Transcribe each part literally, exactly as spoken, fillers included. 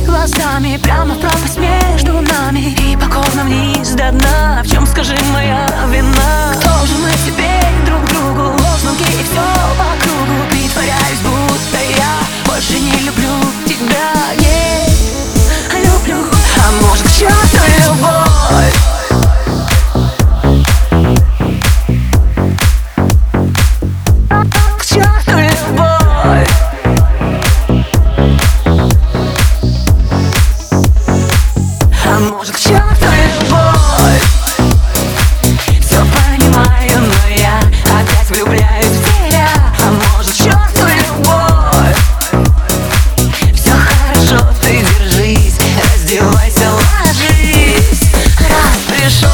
глазами прямо в пропасть между нами и покорно вниз до дна. В чем, скажи, моя вина? Кто же мы теперь друг другу? Лозунги и все по кругу. Притворяюсь, будто я больше не люблю тебя. Не люблю. А может, к черту любовь? К черту любовь. А может, к черту любовь? Все понимаю, но я опять влюбляюсь в тебя. А может, к черту любовь? Все хорошо, ты держись, раздевайся, ложись, раз пришел.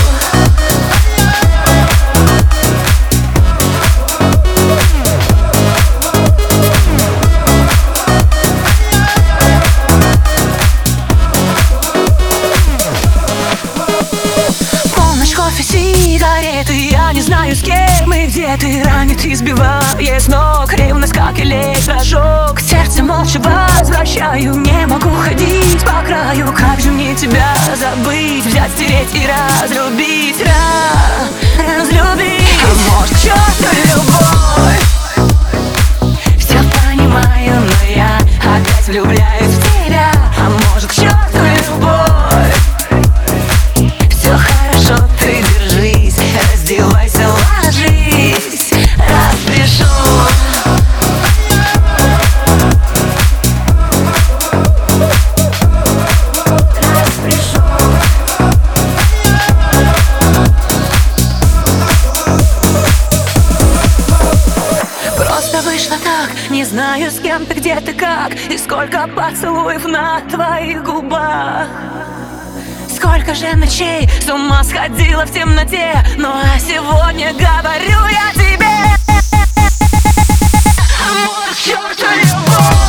Кофе, сигареты, я не знаю, с кем и где ты. Ранит, избивая с ног, ревность, как электрошок. Сердце молча возвращаю, не могу ходить по краю. Как же мне тебя забыть, взять, стереть и разрубить, разлюбить? А может, к черту любовь? Все понимаю, но я опять влюбляюсь в тебя. А может, к черту любовь? Все хорошо, ты держись, раздевайся, ложись, раз пришел. Раз пришел. Просто вышло так, не знаю, с кем ты, где ты, как, и сколько поцелуев на твоих губах. Сколько же ночей с ума сходила в темноте, ну а сегодня говорю я тебе. А может, к черту любовь?